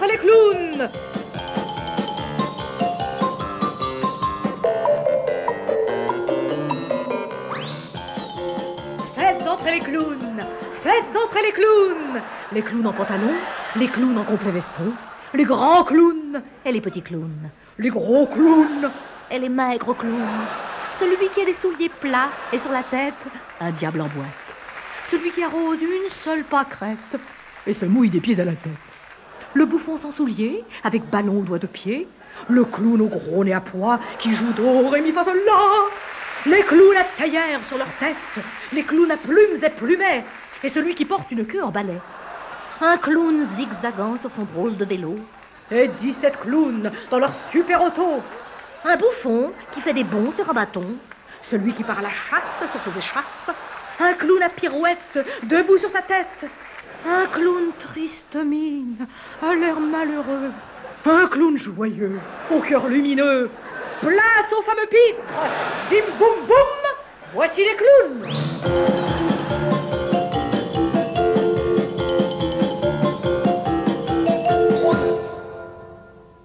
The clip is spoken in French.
entrer les clowns. Faites entrer les clowns. Faites entrer les clowns. Les clowns en pantalon, les clowns en complet veston, les grands clowns et les petits clowns, les gros clowns et les maigres clowns. Celui qui a des souliers plats et sur la tête, un diable en boîte. Celui qui arrose une seule pâquerette et se mouille des pieds à la tête. Le bouffon sans souliers, avec ballon aux doigts de pied. Le clown au gros nez à pois qui joue do, ré, mi, fa, sol, la. Les clowns à théière sur leur tête. Les clowns à plumes et plumets. Et celui qui porte une queue en balai. Un clown zigzagant sur son drôle de vélo. Et 17 clowns dans leur super auto. Un bouffon qui fait des bonds sur un bâton. Celui qui part à la chasse sur ses échasses. Un clown à pirouette, debout sur sa tête. Un clown triste mine, à l'air malheureux. Un clown joyeux, au cœur lumineux. Place au fameux pitre. Zim boum boum, voici les clowns.